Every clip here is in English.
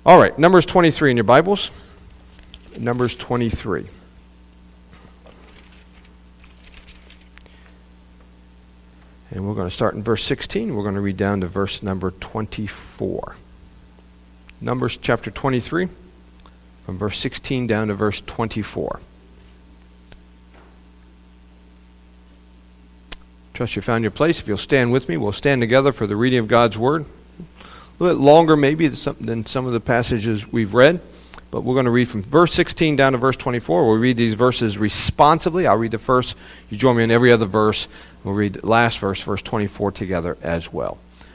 All right, Numbers 23 in your Bibles. Numbers 23. And we're going to start in verse 16. We're going to read down to verse number 24. Numbers chapter 23, from verse 16 down to verse 24. Trust you found your place. If you'll stand with me, we'll stand together for the reading of God's Word. A little bit longer maybe than some of the passages we've read, but we're going to read from verse 16 down to verse 24. We'll read these verses responsively. I'll read the first. You join me in every other verse. We'll read the last verse, verse 24, together as well.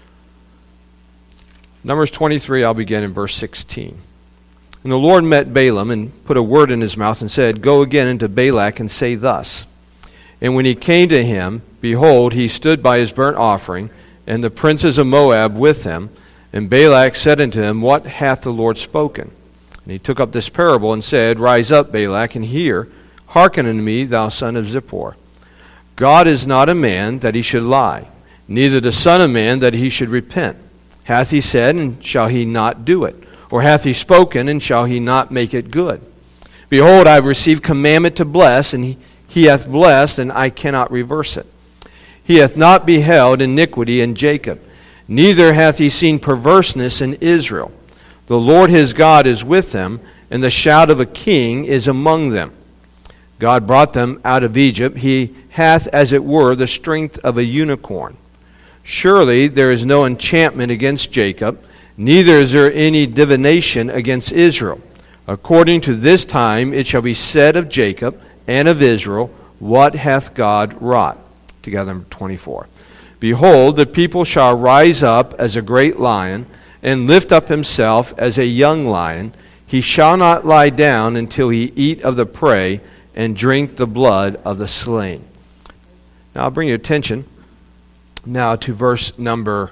Numbers 23, I'll begin in verse 16. And the Lord met Balaam and put a word in his mouth and said, Go again into Balak and say thus. And when he came to him, behold, he stood by his burnt offering, and the princes of Moab with him. And Balak said unto him, What hath the Lord spoken? And he took up this parable and said, Rise up, Balak, and hear. Hearken unto me, thou son of Zippor. God is not a man that he should lie, neither the son of man that he should repent. Hath he said, and shall he not do it? Or hath he spoken, and shall he not make it good? Behold, I have received commandment to bless, and he hath blessed, and I cannot reverse it. He hath not beheld iniquity in Jacob, neither hath he seen perverseness in Israel. The Lord his God is with them, and the shout of a king is among them. God brought them out of Egypt. He hath, as it were, the strength of a unicorn. Surely there is no enchantment against Jacob, neither is there any divination against Israel. According to this time it shall be said of Jacob and of Israel, What hath God wrought? Together in 24. Behold, the people shall rise up as a great lion, and lift up himself as a young lion. He shall not lie down until he eat of the prey, and drink the blood of the slain. Now I'll bring your attention now to verse number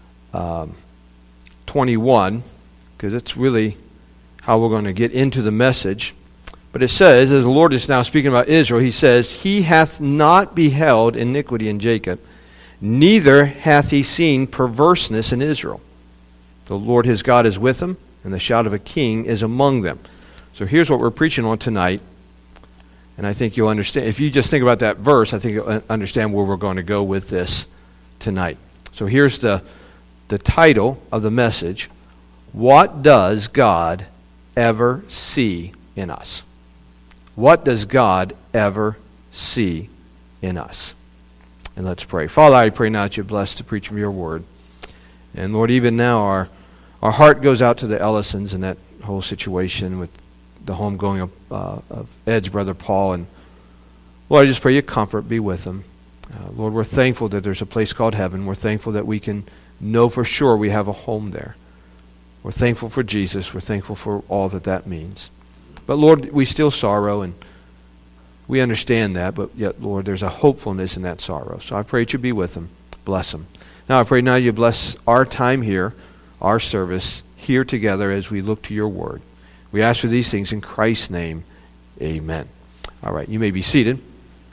21, because it's really how we're going to get into the message. But it says, as the Lord is now speaking about Israel, he says, He hath not beheld iniquity in Jacob, neither hath he seen perverseness in Israel. The Lord his God is with him, and the shout of a king is among them. So here's what we're preaching on tonight. And I think you'll understand. If you just think about that verse, I think you'll understand where we're going to go with this tonight. So here's the title of the message. What does God ever see in us? What does God ever see in us? And let's pray. Father, I pray now that you bless the preaching of your word. And Lord, even now our heart goes out to the Ellisons and that whole situation with the homegoing of Ed's brother Paul. And Lord, I just pray your comfort be with them. Lord, we're thankful that there's a place called heaven. We're thankful that we can know for sure we have a home there. We're thankful for Jesus. We're thankful for all that means. But Lord, we still sorrow, and we understand that, but yet, Lord, there's a hopefulness in that sorrow. So I pray that you be with them. Bless them. Now I pray now you bless our time here, our service here together as we look to your word. We ask for these things in Christ's name. Amen. All right, you may be seated.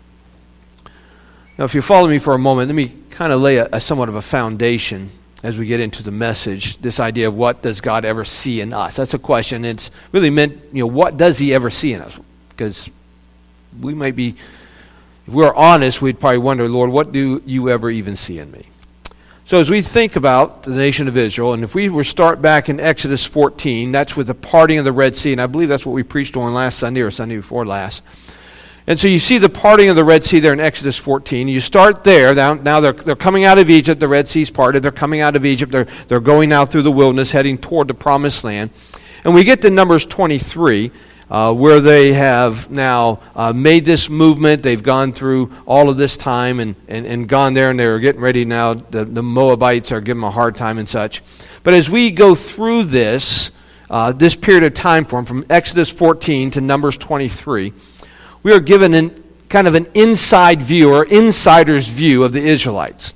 Now, if you follow me for a moment, let me kind of lay a somewhat of a foundation as we get into the message, this idea of what does God ever see in us? That's a question. It's really meant, what does he ever see in us? Because we might be, if we're honest, we'd probably wonder, Lord, what do you ever even see in me? So as we think about the nation of Israel, and if we were to start back in Exodus 14, that's with the parting of the Red Sea, and I believe that's what we preached on last Sunday or Sunday before last. And so you see the parting of the Red Sea there in Exodus 14. You start there. Now they're coming out of Egypt. The Red Sea's parted. They're coming out of Egypt. They're going now through the wilderness, heading toward the Promised Land. And we get to Numbers 23, where they have now made this movement. They've gone through all of this time and gone there, and they're getting ready now. The Moabites are giving them a hard time and such. But as we go through this period of time from Exodus 14 to Numbers 23, we are given kind of an inside view or insider's view of the Israelites.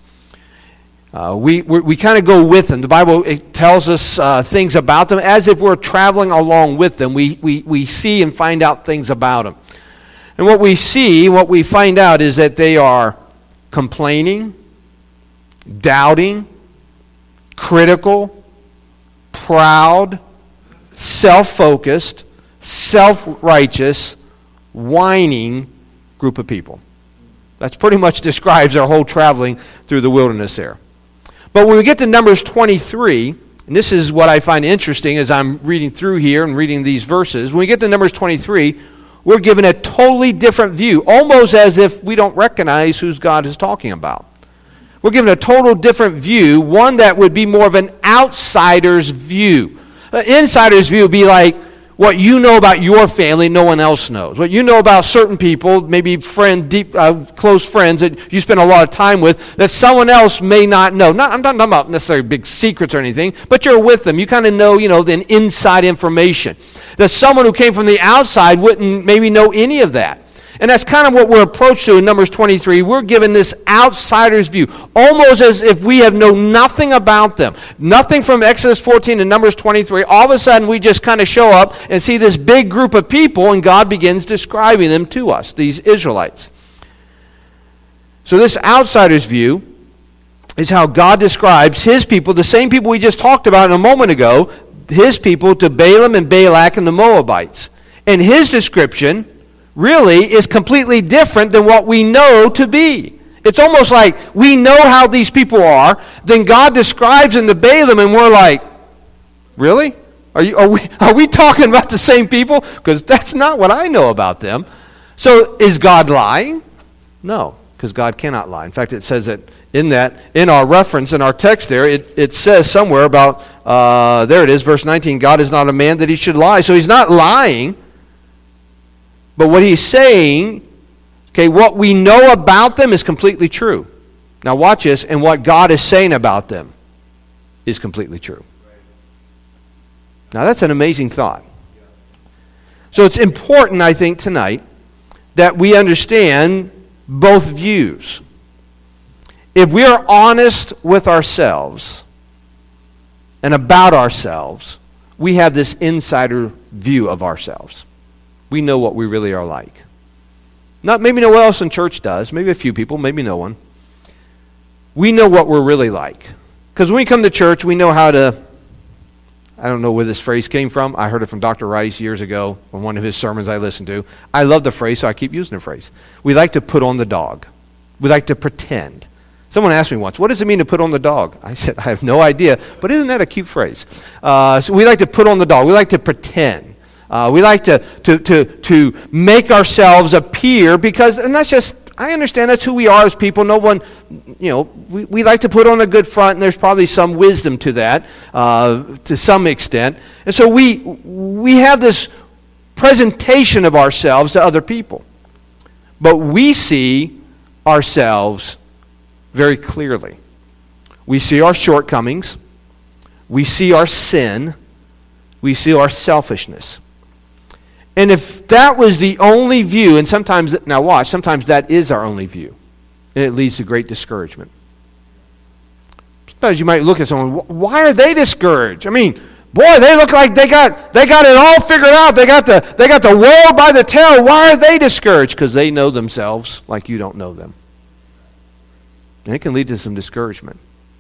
We kind of go with them. The Bible tells us things about them as if we're traveling along with them. We see and find out things about them. And what we find out is that they are complaining, doubting, critical, proud, self-focused, self-righteous, whining group of people. That's pretty much describes our whole traveling through the wilderness there. But when we get to Numbers 23, and this is what I find interesting as I'm reading through here and reading these verses, when we get to Numbers 23, we're given a totally different view, almost as if we don't recognize who God is talking about. We're given a total different view, one that would be more of an outsider's view. An insider's view would be like what you know about your family no one else knows. What you know about certain people, maybe close friends that you spend a lot of time with, that someone else may not know. I'm not talking about necessarily big secrets or anything, but you're with them. You kind of know, the inside information. That someone who came from the outside wouldn't maybe know any of that. And that's kind of what we're approached to in Numbers 23. We're given this outsider's view, almost as if we have known nothing about them. Nothing from Exodus 14 to Numbers 23. All of a sudden, we just kind of show up and see this big group of people, and God begins describing them to us, these Israelites. So this outsider's view is how God describes His people, the same people we just talked about a moment ago, His people to Balaam and Balak and the Moabites. And His description really is completely different than what we know to be. It's almost like we know how these people are, then God describes them to Balaam, and we're like, really? Are we talking about the same people? Because that's not what I know about them. So is God lying? No, because God cannot lie. In fact, it says that in our reference, in our text there, it says somewhere about, there it is, verse 19, God is not a man that He should lie. So He's not lying. But what He's saying, what we know about them is completely true. Now watch this, and what God is saying about them is completely true. Now that's an amazing thought. So it's important, I think, tonight that we understand both views. If we are honest with ourselves and about ourselves, we have this insider view of ourselves. We know what we really are like. Maybe no one else in church does. Maybe a few people, maybe no one. We know what we're really like. Because when we come to church, we know how to, I don't know where this phrase came from. I heard it from Dr. Rice years ago on one of his sermons I listened to. I love the phrase, so I keep using the phrase. We like to put on the dog. We like to pretend. Someone asked me once, what does it mean to put on the dog? I said, I have no idea, but isn't that a cute phrase? So we like to put on the dog. We like to pretend. We like to make ourselves appear because, and that's just, I understand that's who we are as people. No one, we like to put on a good front, and there's probably some wisdom to that, to some extent. And so we have this presentation of ourselves to other people. But we see ourselves very clearly. We see our shortcomings. We see our sin. We see our selfishness. And if that was the only view, and sometimes that is our only view, and it leads to great discouragement. Sometimes you might look at someone, why are they discouraged? I mean, boy, they look like they got it all figured out. They got the world by the tail. Why are they discouraged? Because they know themselves like you don't know them. And it can lead to some discouragement.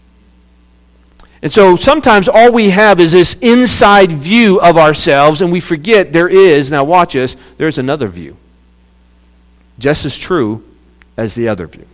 And so sometimes all we have is this inside view of ourselves, and we forget there is, now watch this, there's another view. Just as true as the other view.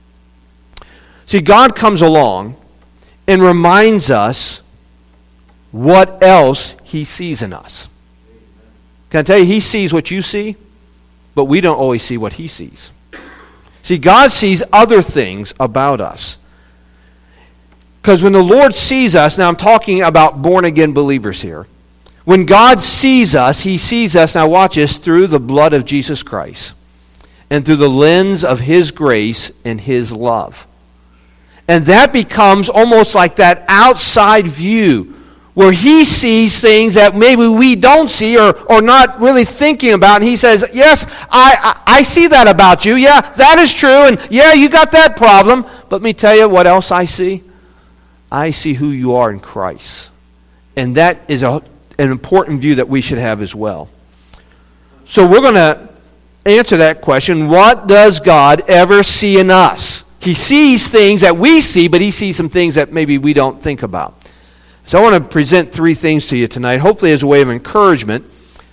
See, God comes along and reminds us what else He sees in us. Can I tell you, He sees what you see, but we don't always see what He sees. See, God sees other things about us. Because when the Lord sees us, now I'm talking about born-again believers here. When God sees us, He sees us, now watch this, through the blood of Jesus Christ. And through the lens of His grace and His love. And that becomes almost like that outside view where He sees things that maybe we don't see or not really thinking about. And He says, yes, I see that about you. Yeah, that is true. And yeah, you got that problem. But let me tell you what else I see. I see who you are in Christ. And that is an important view that we should have as well. So we're going to answer that question. What does God ever see in us? He sees things that we see, but He sees some things that maybe we don't think about. So I want to present three things to you tonight, hopefully as a way of encouragement.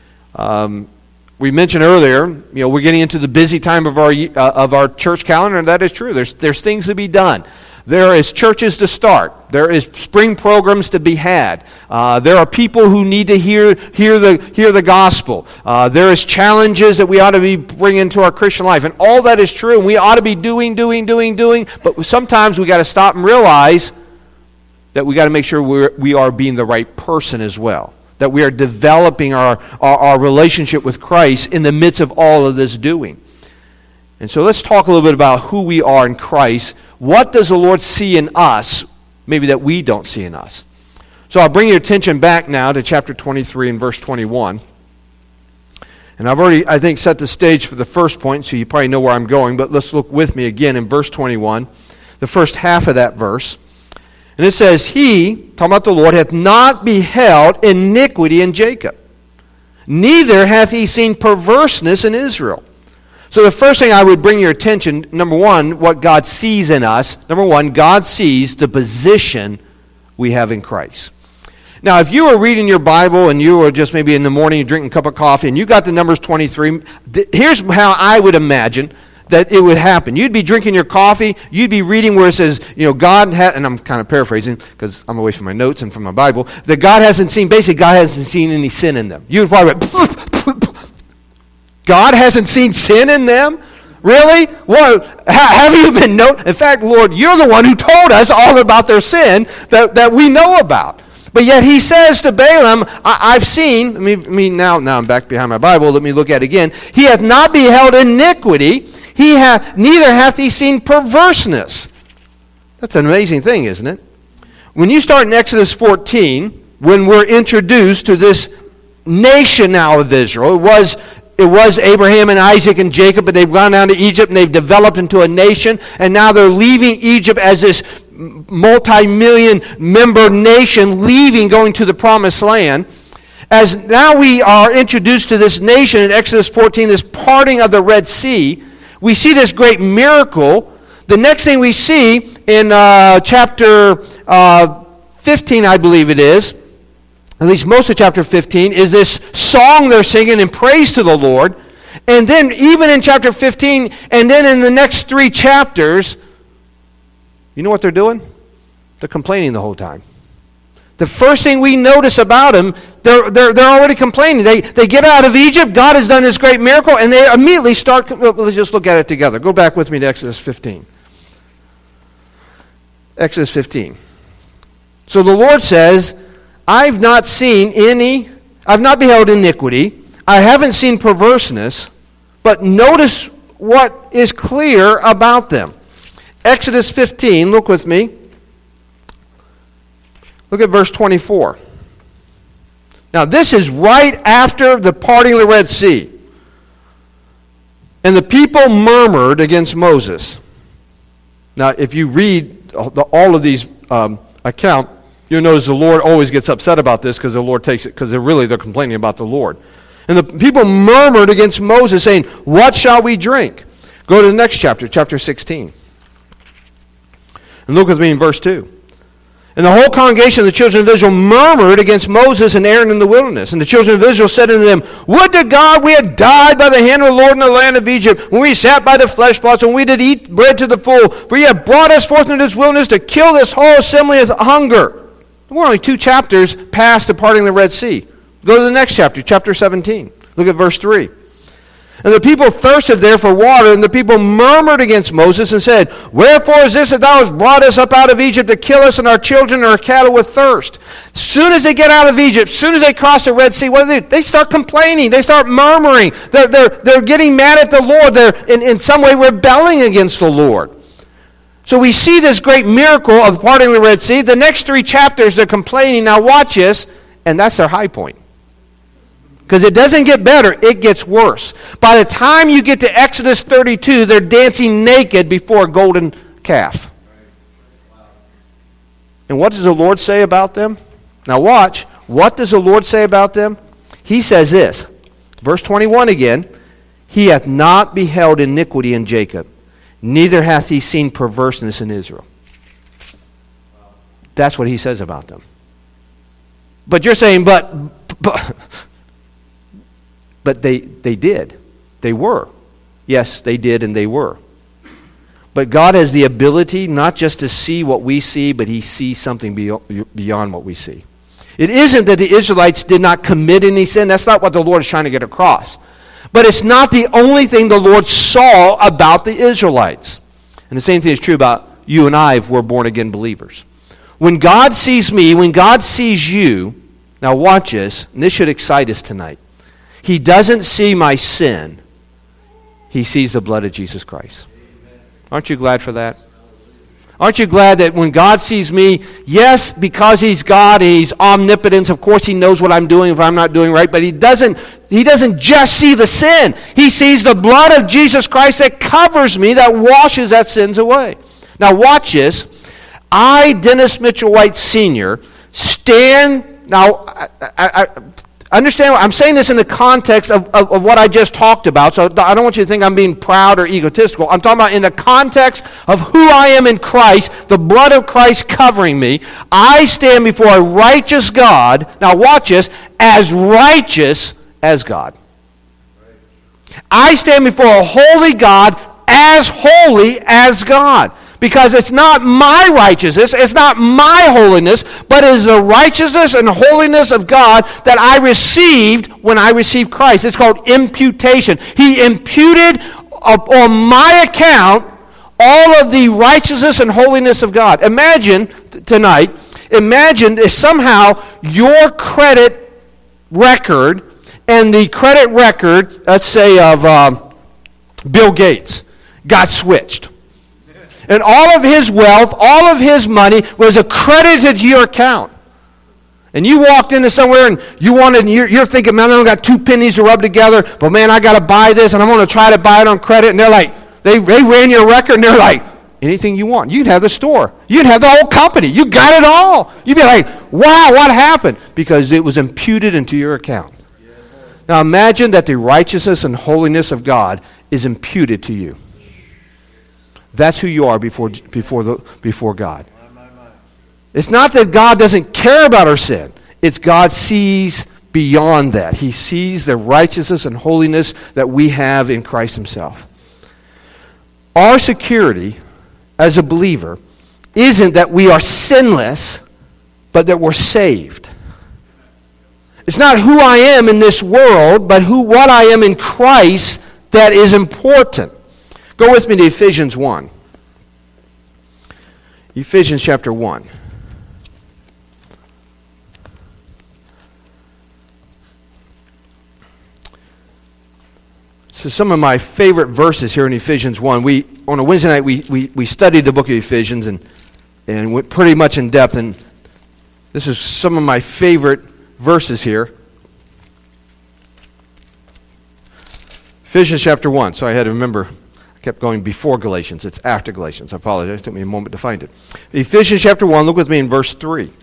We mentioned earlier, we're getting into the busy time of our church calendar, and that is true. There's things to be done. There is churches to start. There is spring programs to be had. There are people who need to hear the gospel. There is challenges that we ought to be bringing into our Christian life, and all that is true. And we ought to be doing. But sometimes we got to stop and realize that we got to make sure we are being the right person as well. That we are developing our relationship with Christ in the midst of all of this doing. And so let's talk a little bit about who we are in Christ. What does the Lord see in us, maybe that we don't see in us? So I'll bring your attention back now to chapter 23 and verse 21. And I've already, I think, set the stage for the first point, so you probably know where I'm going. But let's look with me again in verse 21, the first half of that verse. And it says, He, talking about the Lord, hath not beheld iniquity in Jacob, neither hath He seen perverseness in Israel. So the first thing I would bring your attention, number one, what God sees in us. Number one, God sees the position we have in Christ. Now, if you were reading your Bible and you were just maybe in the morning, you're drinking a cup of coffee, and you got to Numbers 23, here's how I would imagine that it would happen. You'd be drinking your coffee, you'd be reading where it says, God had, and I'm kind of paraphrasing because I'm away from my notes and from my Bible, that God hasn't seen any sin in them. You would probably God hasn't seen sin in them? Really? Well, have you been in fact, Lord, you're the one who told us all about their sin that we know about. But yet he says to Balaam, I've seen, now I'm back behind my Bible, let me look at it again. He hath not beheld iniquity, neither hath he seen perverseness. That's an amazing thing, isn't it? When you start in Exodus 14, when we're introduced to this nation now of Israel, it was Abraham and Isaac and Jacob, but they've gone down to Egypt and they've developed into a nation, and now they're leaving Egypt as this multi-million member nation, going to the promised land. As now we are introduced to this nation in Exodus 14, this parting of the Red Sea, we see this great miracle. The next thing we see in chapter 15, I believe it is, at least most of chapter 15, is this song they're singing in praise to the Lord. And then even in chapter 15, and then in the next 3 chapters, you know what they're doing? They're complaining the whole time. The first thing we notice about them, they're already complaining. They get out of Egypt, God has done this great miracle, and they immediately start, let's just look at it together. Go back with me to Exodus 15. Exodus 15. So the Lord says, I've not beheld iniquity, I haven't seen perverseness, but notice what is clear about them. Exodus 15, look with me. Look at verse 24. Now this is right after the parting of the Red Sea. And the people murmured against Moses. Now if you read all of these accounts, you'll notice the Lord always gets upset about this because the Lord takes it, because they're complaining about the Lord. And the people murmured against Moses, saying, what shall we drink? Go to the next chapter, chapter 16. And look with me in verse 2. And the whole congregation of the children of Israel murmured against Moses and Aaron in the wilderness. And the children of Israel said unto them, would to God we had died by the hand of the Lord in the land of Egypt, when we sat by the flesh pots, when we did eat bread to the full. For ye have brought us forth into this wilderness to kill this whole assembly with hunger. We're only 2 chapters past the parting of the Red Sea. Go to the next chapter, chapter 17. Look at verse 3. And the people thirsted there for water, and the people murmured against Moses and said, wherefore is this that thou hast brought us up out of Egypt to kill us and our children and our cattle with thirst? As soon as they get out of Egypt, as soon as they cross the Red Sea, what do they do? They start complaining. They start murmuring. They're getting mad at the Lord. They're in some way rebelling against the Lord. So we see this great miracle of parting the Red Sea. The next 3 chapters, they're complaining. Now watch this, and that's their high point. Because it doesn't get better, it gets worse. By the time you get to Exodus 32, they're dancing naked before a golden calf. And what does the Lord say about them? Now watch, what does the Lord say about them? He says this, verse 21 again, he hath not beheld iniquity in Jacob, neither hath he seen perverseness in Israel. That's what he says about them. But you're saying, but they did. They were. Yes, they did and they were. But God has the ability not just to see what we see, but he sees something beyond what we see. It isn't that the Israelites did not commit any sin. That's not what the Lord is trying to get across. But it's not the only thing the Lord saw about the Israelites. And the same thing is true about you and I if we're born-again believers. When God sees me, when God sees you, now watch this, and this should excite us tonight. He doesn't see my sin. He sees the blood of Jesus Christ. Aren't you glad for that? Aren't you glad that when God sees me, yes, because he's God and he's omnipotent, of course he knows what I'm doing if I'm not doing right, but he doesn't just see the sin. He sees the blood of Jesus Christ that covers me, that washes that sins away. Now watch this. I, Dennis Mitchell White Sr., stand, now I understand, I'm saying this in the context of what I just talked about, so I don't want you to think I'm being proud or egotistical. I'm talking about in the context of who I am in Christ, the blood of Christ covering me. I stand before a righteous God, now watch this, as righteous as God. I stand before a holy God as holy as God. Because it's not my righteousness, it's not my holiness, but it is the righteousness and holiness of God that I received when I received Christ. It's called imputation. He imputed on my account all of the righteousness and holiness of God. Imagine tonight, if somehow your credit record and the credit record, let's say of Bill Gates, got switched. And all of his wealth, all of his money was accredited to your account. And you walked into somewhere and you're thinking, man, I only got 2 pennies to rub together, but man, I got to buy this and I'm going to try to buy it on credit. And they're like, they ran your record and they're like, anything you want. You can have the store. You can have the whole company. You got it all. You'd be like, wow, what happened? Because it was imputed into your account. Now imagine that the righteousness and holiness of God is imputed to you. That's who you are before God. It's not that God doesn't care about our sin. It's God sees beyond that. He sees the righteousness and holiness that we have in Christ himself. Our security as a believer isn't that we are sinless, but that we're saved. It's not who I am in this world, but what I am in Christ that is important. Go with me to Ephesians 1. Ephesians chapter 1. So some of my favorite verses here in Ephesians 1. On a Wednesday night, we studied the book of Ephesians and went pretty much in depth. And this is some of my favorite verses here. Ephesians chapter 1. So I had to remember. Kept going before Galatians. It's after Galatians. I apologize. It took me a moment to find it. Ephesians chapter 1, look with me in verse 3.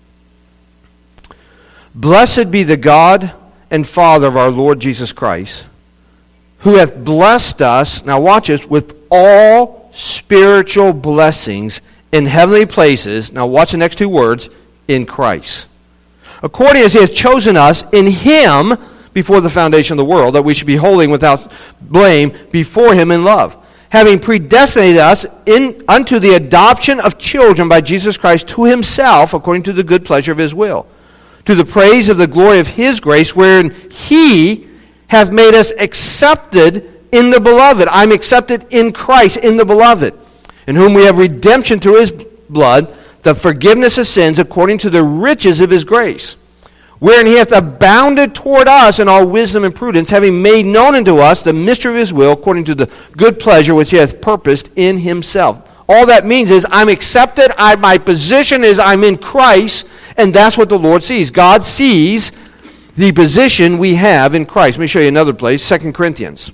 Blessed be the God and Father of our Lord Jesus Christ, who hath blessed us, now watch this, with all spiritual blessings in heavenly places. Now watch the next 2 words, in Christ. According as he has chosen us in him before the foundation of the world, that we should be holy and without blame before him in love, having predestinated us unto the adoption of children by Jesus Christ to himself, according to the good pleasure of his will, to the praise of the glory of his grace, wherein he hath made us accepted in the beloved. I'm accepted in Christ, in the beloved, in whom we have redemption through his blood, the forgiveness of sins, according to the riches of his grace, wherein he hath abounded toward us in all wisdom and prudence, having made known unto us the mystery of his will, according to the good pleasure which he hath purposed in himself. All that means is I'm accepted, my position is I'm in Christ, and that's what the Lord sees. God sees the position we have in Christ. Let me show you another place, 2 Corinthians.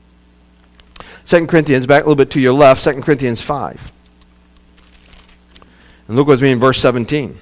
2 Corinthians, back a little bit to your left, 2 Corinthians 5. And look with me in verse 17.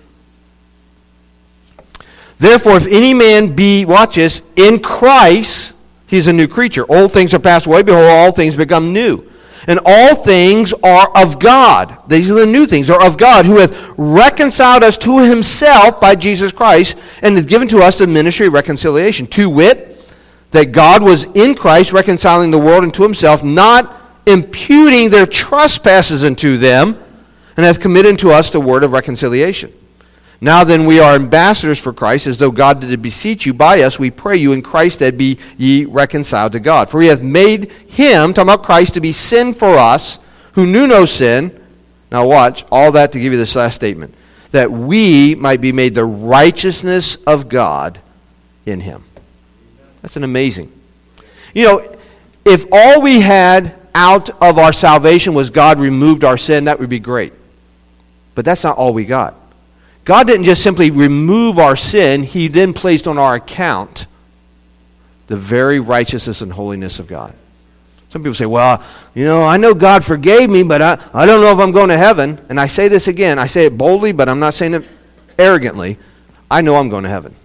Therefore, if any man be, watch this, in Christ, he's a new creature. Old things are passed away, behold, all things become new. And all things are of God. These are the new things, are of God, who hath reconciled us to himself by Jesus Christ, and hath given to us the ministry of reconciliation. To wit, that God was in Christ reconciling the world unto himself, not imputing their trespasses unto them, and hath committed to us the word of reconciliation. Now then we are ambassadors for Christ, as though God did beseech you by us, we pray you in Christ that be ye reconciled to God. For he hath made him, talking about Christ, to be sin for us, who knew no sin. Now watch, all that to give you this last statement. That we might be made the righteousness of God in him. That's an amazing. You know, if all we had out of our salvation was God removed our sin, that would be great. But that's not all we got. God didn't just simply remove our sin. He then placed on our account the very righteousness and holiness of God. Some people say, well, you know, I know God forgave me, but I don't know if I'm going to heaven. And I say this again. I say it boldly, but I'm not saying it arrogantly. I know I'm going to heaven.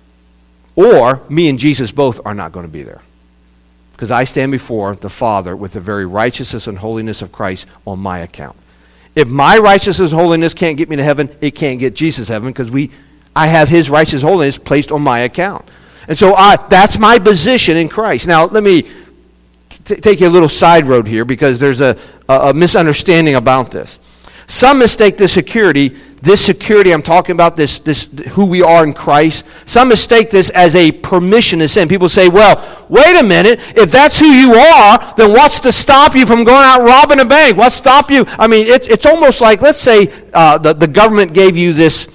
Or me and Jesus both are not going to be there. Because I stand before the Father with the very righteousness and holiness of Christ on my account. If my righteousness and holiness can't get me to heaven, it can't get Jesus to heaven, because I have his righteous holiness placed on my account. And so that's my position in Christ. Now, let me take you a little side road here, because there's a misunderstanding about this. Some mistake this security I'm talking about, this who we are in Christ, some mistake this as a permission to sin. People say, well, wait a minute, if that's who you are, then what's to stop you from going out robbing a bank? What's to stop you? I mean, it's almost like, let's say the government gave you this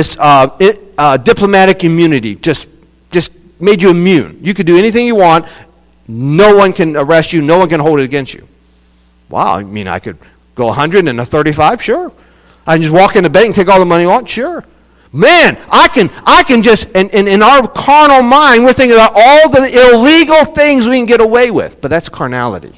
diplomatic immunity, just made you immune. You could do anything you want. No one can arrest you. No one can hold it against you. Wow, I mean, I could go 100 and a 35, sure. I can just walk in the bank and take all the money I want, sure. Man, I can just, and in our carnal mind, we're thinking about all the illegal things we can get away with. But that's carnality.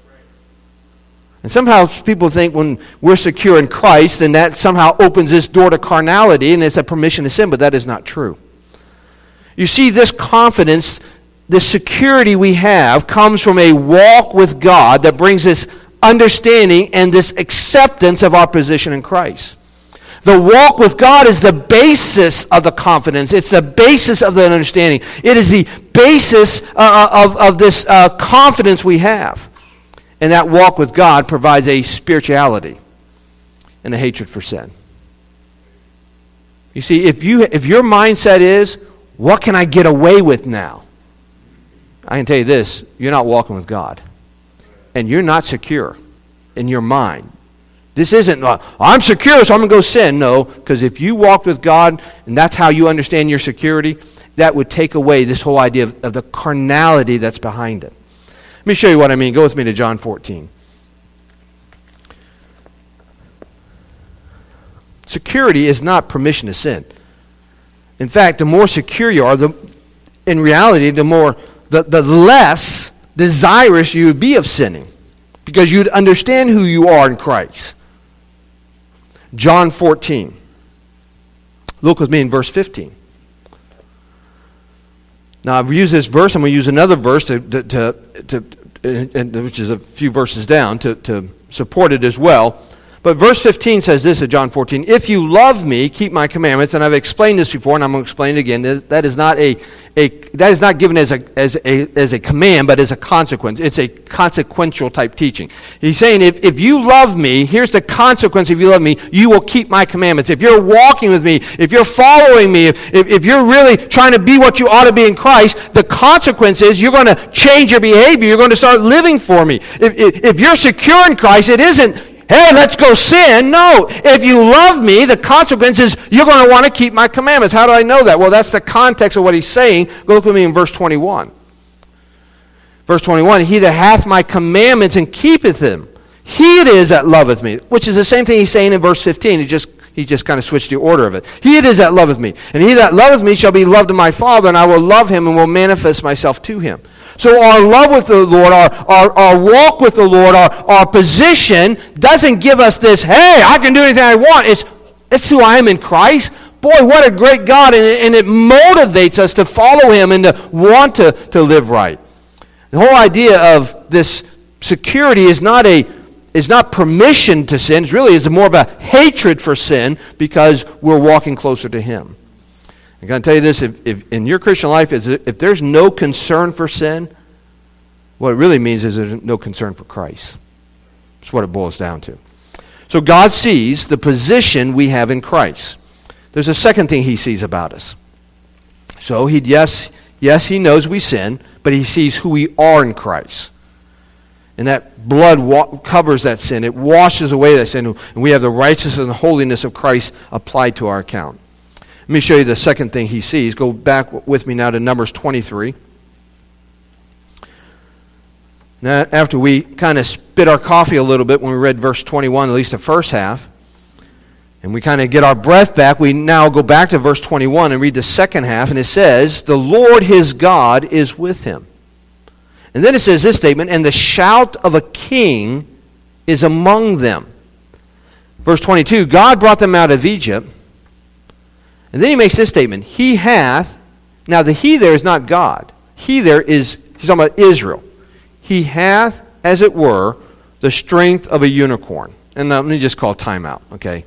And somehow people think when we're secure in Christ, then that somehow opens this door to carnality, and it's a permission to sin, but that is not true. You see, this confidence, this security we have, comes from a walk with God that brings this understanding and this acceptance of our position in Christ. The walk with God is the basis of the confidence. It's the basis of the understanding. It is the basis of this confidence we have. And that walk with God provides a spirituality and a hatred for sin. You see, if your mindset is, what can I get away with now? I can tell you this, you're not walking with God. And you're not secure in your mind. This isn't, I'm secure, so I'm going to go sin. No, because if you walked with God, and that's how you understand your security, that would take away this whole idea of the carnality that's behind it. Let me show you what I mean. Go with me to John 14. Security is not permission to sin. In fact, the more secure you are, in reality, the less desirous you would be of sinning, because you'd understand who you are in Christ. John 14. Look with me in verse 15. Now, I've used this verse. I'm going to use another verse, which is a few verses down, to support it as well. But verse 15 says this at John 14, if you love me, keep my commandments. And I've explained this before, and I'm going to explain it again. That is not given as a command, but as a consequence. It's a consequential type teaching. He's saying, if you love me, here's the consequence. If you love me, you will keep my commandments. If you're walking with me, if you're following me, if you're really trying to be what you ought to be in Christ, the consequence is you're going to change your behavior. You're going to start living for me. If you're secure in Christ, it isn't, hey, let's go sin. No. If you love me, the consequence is you're going to want to keep my commandments. How do I know that? Well, that's the context of what he's saying. Go look with me in verse 21. Verse 21, he that hath my commandments and keepeth them, he it is that loveth me. Which is the same thing he's saying in verse 15. He just kind of switched the order of it. He it is that loveth me. And he that loveth me shall be loved of my Father, and I will love him and will manifest myself to him. So our love with the Lord, our walk with the Lord, our position doesn't give us this, hey, I can do anything I want. It's who I am in Christ. Boy, what a great God. And it motivates us to follow him and to want to live right. The whole idea of this Security is not permission to sin. It's more of a hatred for sin because we're walking closer to Him. I'm going to tell you this, if in your Christian life, if there's no concern for sin, what it really means is there's no concern for Christ. That's what it boils down to. So God sees the position we have in Christ. There's a second thing He sees about us. So yes, He knows we sin, but He sees who we are in Christ. And that blood covers that sin. It washes away that sin, and we have the righteousness and the holiness of Christ applied to our account. Let me show you the second thing He sees. Go back with me now to Numbers 23. Now, after we kind of spit our coffee a little bit when we read verse 21, at least the first half, and we kind of get our breath back, we now go back to verse 21 and read the second half, and it says, "The Lord his God is with him." And then it says this statement, "And the shout of a king is among them." Verse 22, God brought them out of Egypt. And then he makes this statement, "He hath," now the he there is not God. He there is, he's talking about Israel. "He hath, as it were, the strength of a unicorn." And let me just call time out, okay?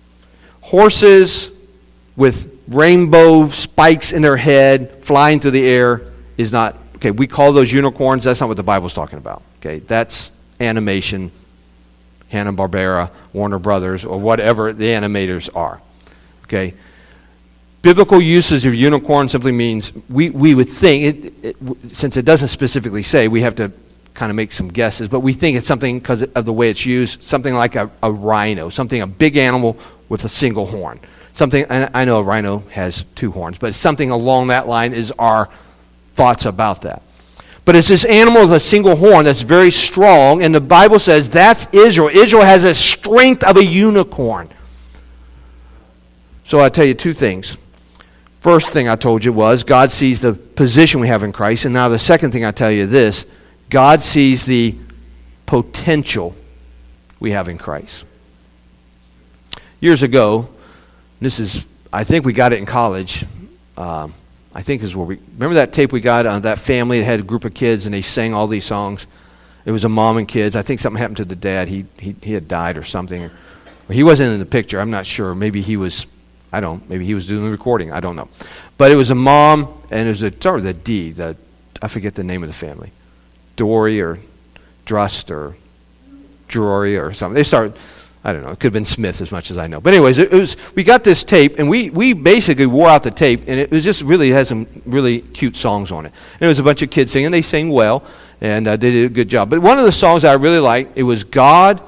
Horses with rainbow spikes in their head flying through the air is not, okay, we call those unicorns. That's not what the Bible's talking about, okay? That's animation, Hanna-Barbera, Warner Brothers, or whatever the animators are, okay? Biblical usage of unicorn simply means we would think, since it doesn't specifically say, we have to kind of make some guesses, but we think it's something because of the way it's used, something like a rhino, a big animal with a single horn. Something, and I know a rhino has two horns, but something along that line is our thoughts about that. But it's this animal with a single horn that's very strong, and the Bible says that's Israel. Israel has the strength of a unicorn. So I'll tell you two things. First thing I told you was God sees the position we have in Christ, and now the second thing I tell you this, God sees the potential we have in Christ. Years ago, I think we got it in college. I think this is where remember that tape we got on that family that had a group of kids and they sang all these songs? It was a mom and kids. I think something happened to the dad. He had died or something. He wasn't in the picture. I'm not sure. Maybe he was doing the recording. I don't know. But it was a mom, and it was the D. I forget the name of the family. Dory or Drust or Drury or something. They started, I don't know. It could have been Smith as much as I know. But anyways, we got this tape, and we basically wore out the tape, and it was just really had some really cute songs on it. And it was a bunch of kids singing. They sang well, and they did a good job. But one of the songs I really liked, it was God's,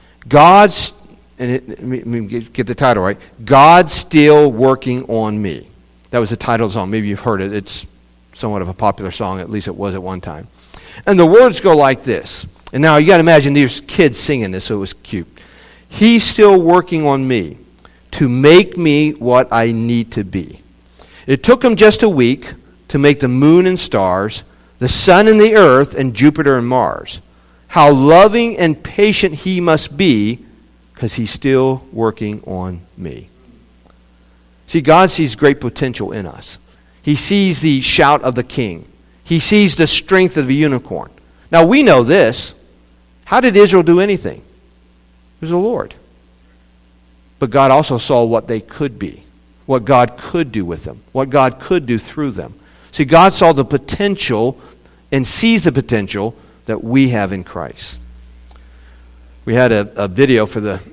and let me get the title right, "God Still Working on Me." That was the title of the song. Maybe you've heard it. It's somewhat of a popular song, at least it was at one time. And the words go like this. And now you got to imagine these kids singing this, so it was cute. "He's still working on me to make me what I need to be. It took him just a week to make the moon and stars, the sun and the earth, and Jupiter and Mars. How loving and patient he must be, because he's still working on me." See, God sees great potential in us. He sees the shout of the king. He sees the strength of the unicorn. Now, we know this. How did Israel do anything? It was the Lord. But God also saw what they could be, what God could do with them, what God could do through them. See, God saw the potential and sees the potential that we have in Christ. We had a video for the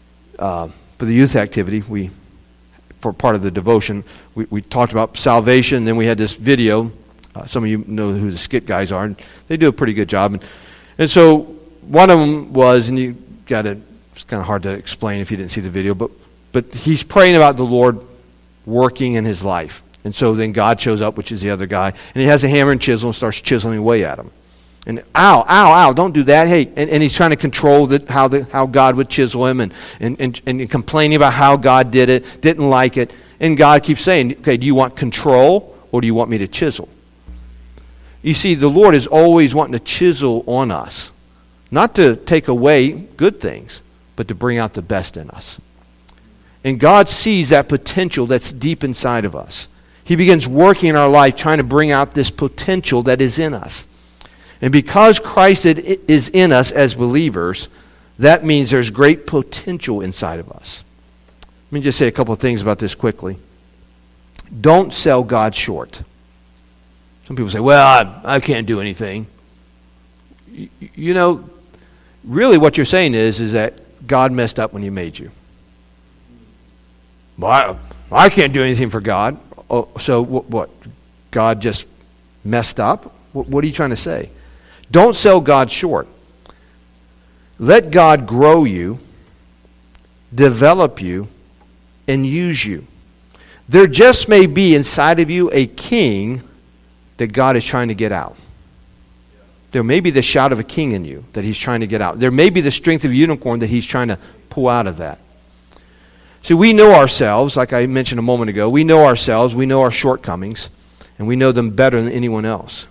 youth activity. For part of the devotion, we talked about salvation. Then we had this video. Some of you know who the skit guys are, and they do a pretty good job. And so one of them was, and it's kind of hard to explain if you didn't see the video, but he's praying about the Lord working in his life. And so then God shows up, which is the other guy, and he has a hammer and chisel and starts chiseling away at him. And ow, don't do that. Hey, and he's trying to control how God would chisel him and complaining about how God did it, didn't like it. And God keeps saying, okay, do you want control or do you want me to chisel? You see, the Lord is always wanting to chisel on us, not to take away good things, but to bring out the best in us. And God sees that potential that's deep inside of us. He begins working in our life trying to bring out this potential that is in us. And because Christ is in us as believers, that means there's great potential inside of us. Let me just say a couple of things about this quickly. Don't sell God short. Some people say, well, I can't do anything. You know, really what you're saying is that God messed up when he made you. Well, I can't do anything for God. Oh, so what? God just messed up? What are you trying to say? Don't sell God short. Let God grow you, develop you, and use you. There just may be inside of you a king that God is trying to get out. There may be the shout of a king in you that he's trying to get out. There may be the strength of a unicorn that he's trying to pull out of that. See, we know ourselves, like I mentioned a moment ago. We know ourselves, we know our shortcomings, and we know them better than anyone else.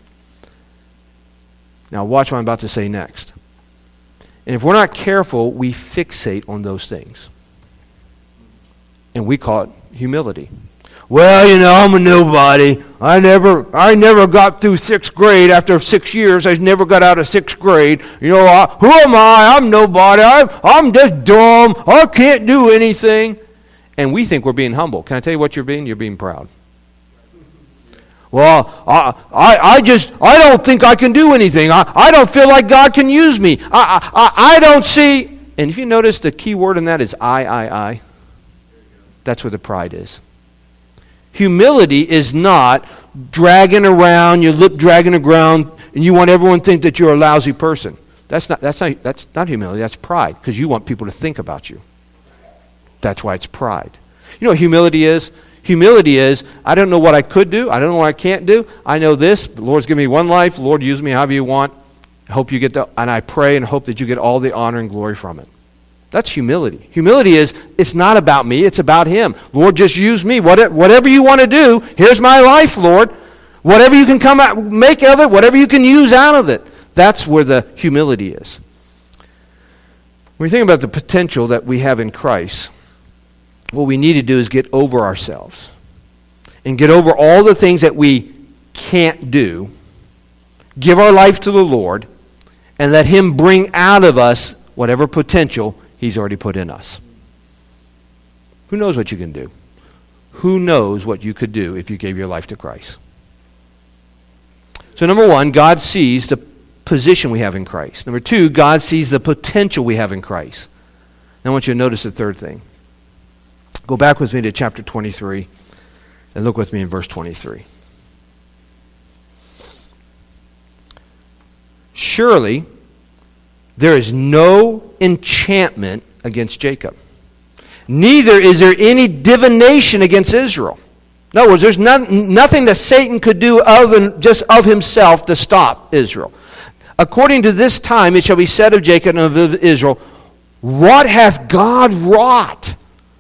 Now watch what I'm about to say next. And if we're not careful, we fixate on those things. And we call it humility. Well, you know, I'm a nobody. I never got through 6th grade. After 6 years, I never got out of 6th grade. You know, who am I? I'm nobody. I'm just dumb. I can't do anything. And we think we're being humble. Can I tell you what you're being? You're being proud. Well, I don't think I can do anything. I don't feel like God can use me. I don't see. And if you notice, the key word in that is I. That's where the pride is. Humility is not dragging around, your lip dragging around, and you want everyone to think that you're a lousy person. That's not humility, that's pride, because you want people to think about you. That's why it's pride. You know what humility is? Humility is, I don't know what I could do, I don't know what I can't do. I know this, the Lord's given me one life, Lord, use me however you want. I hope you get and I pray and hope that you get all the honor and glory from it. That's humility. Humility is, it's not about me, it's about him. Lord, just use me. Whatever you want to do, here's my life, Lord. Whatever you can come out, make of it, whatever you can use out of it. That's where the humility is. When we think about the potential that we have in Christ, what we need to do is get over ourselves and get over all the things that we can't do, give our life to the Lord, and let him bring out of us whatever potential he's already put in us. Who knows what you can do? Who knows what you could do if you gave your life to Christ? So number one, God sees the position we have in Christ. Number two, God sees the potential we have in Christ. Now I want you to notice the third thing. Go back with me to chapter 23 and look with me in verse 23. Surely there is no enchantment against Jacob. Neither is there any divination against Israel. In other words, there's nothing that Satan could do other than just of himself to stop Israel. According to this time, it shall be said of Jacob and of Israel, what hath God wrought?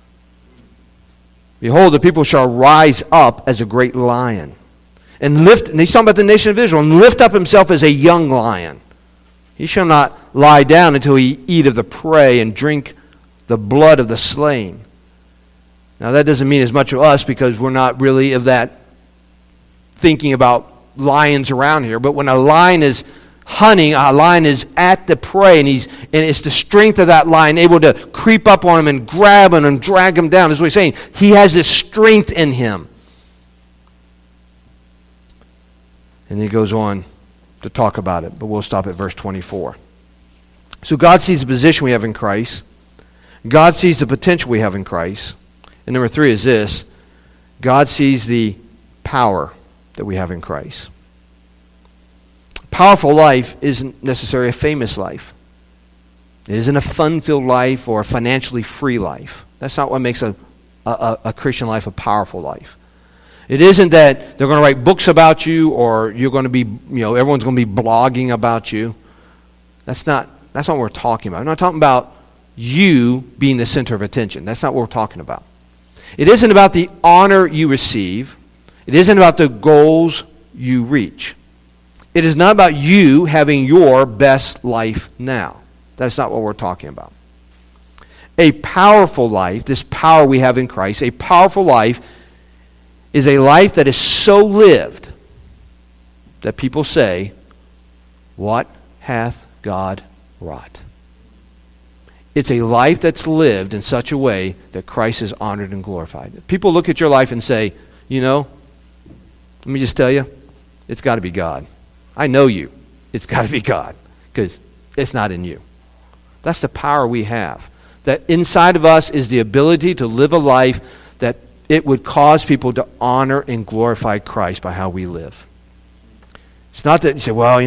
Behold, the people shall rise up as a great lion. And he's talking about the nation of Israel, and lift up himself as a young lion. He shall not lie down until he eat of the prey and drink the blood of the slain. Now that doesn't mean as much of us because we're not really of that thinking about lions around here. But when a lion is hunting, a lion is at the prey, and it's the strength of that lion able to creep up on him and grab him and drag him down. That's what he's saying. He has this strength in him. And he goes on to talk about it, but we'll stop at verse 24. So God sees the position we have in Christ. God sees the potential we have in Christ. And number three is this. God sees the power that we have in Christ. A powerful life isn't necessarily a famous life. It isn't a fun-filled life or a financially free life. That's not what makes a Christian life a powerful life. It isn't that they're going to write books about you or you're going to be, everyone's going to be blogging about you. That's not what we're talking about. I'm not talking about you being the center of attention. That's not what we're talking about. It isn't about the honor you receive. It isn't about the goals you reach. It is not about you having your best life now. That's not what we're talking about. A powerful life, this power we have in Christ, a powerful life is a life that is so lived that people say, what hath God wrought? It's a life that's lived in such a way that Christ is honored and glorified. People look at your life and say, let me just tell you, it's got to be God. I know you. It's got to be God, because it's not in you. That's the power we have. That inside of us is the ability to live a life that it would cause people to honor and glorify Christ by how we live. It's not that you say, well,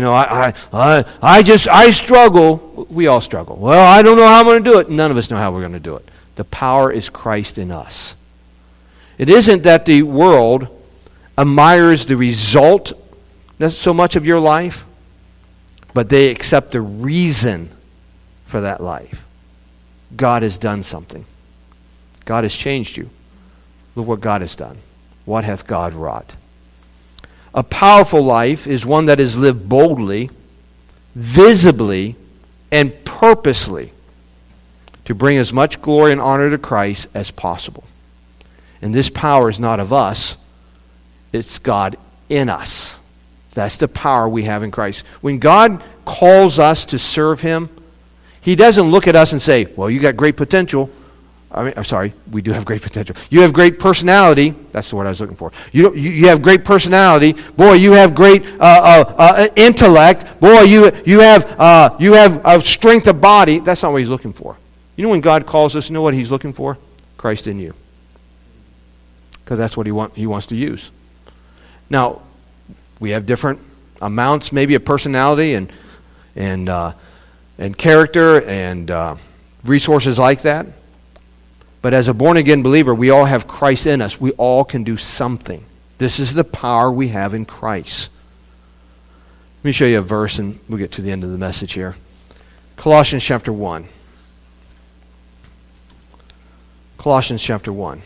I struggle. We all struggle. Well, I don't know how I'm going to do it. None of us know how we're going to do it. The power is Christ in us. It isn't that the world admires the result so much of your life, but they accept the reason for that life. God has done something. God has changed you. Look what God has done. What hath God wrought? A powerful life is one that is lived boldly, visibly, and purposely to bring as much glory and honor to Christ as possible. And this power is not of us. It's God in us. That's the power we have in Christ. When God calls us to serve Him, He doesn't look at us and say, well, you got great potential. We do have great potential. You have great personality. That's the word I was looking for. You have great personality. Boy, you have great intellect. Boy, you have a strength of body. That's not what He's looking for. You know when God calls us, you know what He's looking for? Christ in you. Because that's what He wants to use. Now, we have different amounts, maybe of personality and character and resources like that. But as a born-again believer, we all have Christ in us. We all can do something. This is the power we have in Christ. Let me show you a verse, and we'll get to the end of the message here. Colossians chapter 1. Colossians chapter 1.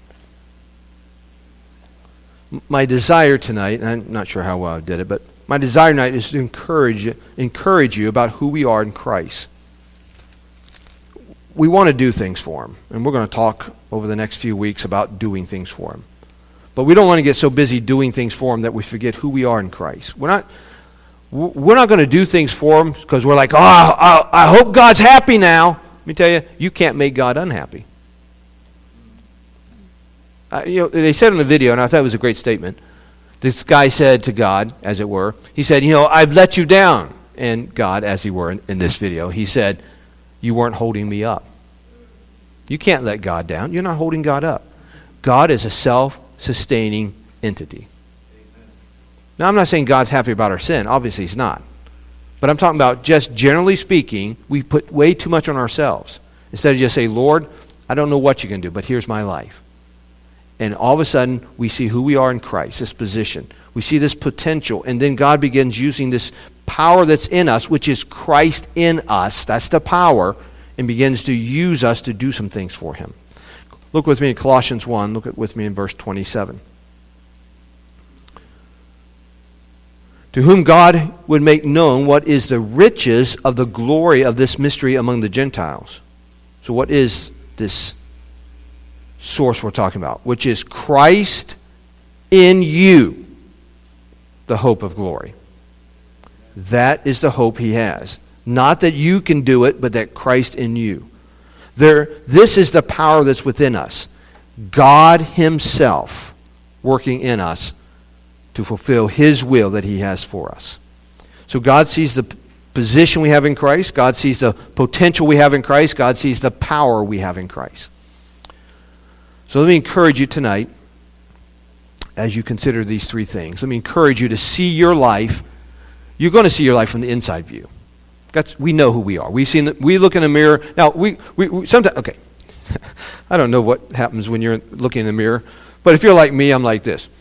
My desire tonight, and I'm not sure how well I did it, but my desire tonight is to encourage you about who we are in Christ. We want to do things for Him, and we're going to talk over the next few weeks about doing things for Him. But we don't want to get so busy doing things for Him that we forget who we are in Christ. We're not going to do things for Him because we're like, I hope God's happy now. Let me tell you, you can't make God unhappy. They said in the video, and I thought it was a great statement. This guy said to God, as it were, he said, I've let you down. And God, as he were in this video, he said, you weren't holding me up. You can't let God down. You're not holding God up. God is a self-sustaining entity. Now, I'm not saying God's happy about our sin. Obviously, He's not. But I'm talking about just generally speaking, we put way too much on ourselves. Instead of just say, Lord, I don't know what you can do, but here's my life. And all of a sudden, we see who we are in Christ, this position. We see this potential, and then God begins using this power that's in us, which is Christ in us. That's the power, and begins to use us to do some things for Him. Look with me in Colossians 1. Look with me in verse 27. To whom God would make known what is the riches of the glory of this mystery among the Gentiles. So what is this source we're talking about? Which is Christ in you, the hope of glory. That is the hope He has. Not that you can do it, but that Christ in you. This is the power that's within us. God Himself working in us to fulfill His will that He has for us. So God sees the position we have in Christ. God sees the potential we have in Christ. God sees the power we have in Christ. So let me encourage you tonight, as you consider these three things, let me encourage you to see your life. You're going to see your life from the inside view. We know who we are. We look in the mirror. Now, we sometimes, okay, I don't know what happens when you're looking in the mirror, but if you're like me, I'm like this.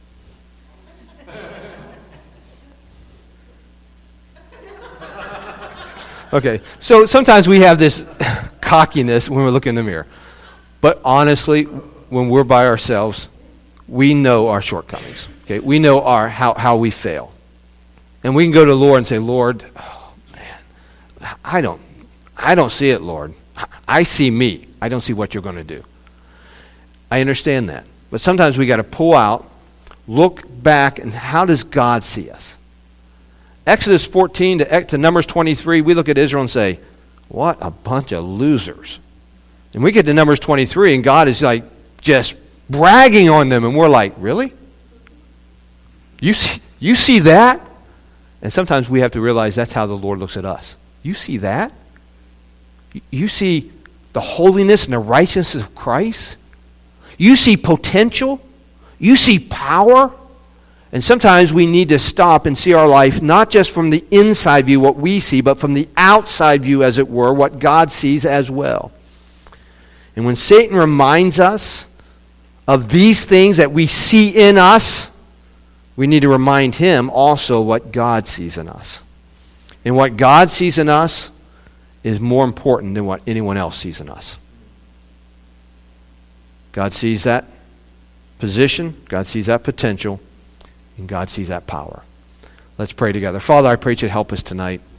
Okay, so sometimes we have this cockiness when we're looking in the mirror. But honestly, when we're by ourselves, we know our shortcomings. Okay, we know how we fail. And we can go to the Lord and say, Lord, oh man, I don't see it, Lord. I see me. I don't see what you're going to do. I understand that. But sometimes we got to pull out, look back, and how does God see us? Exodus 14 to Numbers 23, we look at Israel and say, what a bunch of losers. And we get to Numbers 23 and God is like just bragging on them, and we're like, really? You see that? And sometimes we have to realize that's how the Lord looks at us. You see that? You see the holiness and the righteousness of Christ? You see potential? You see power? And sometimes we need to stop and see our life not just from the inside view, what we see, but from the outside view, as it were, what God sees as well. And when Satan reminds us of these things that we see in us, we need to remind him also what God sees in us. And what God sees in us is more important than what anyone else sees in us. God sees that position, God sees that potential, and God sees that power. Let's pray together. Father, I pray that you'd help us tonight.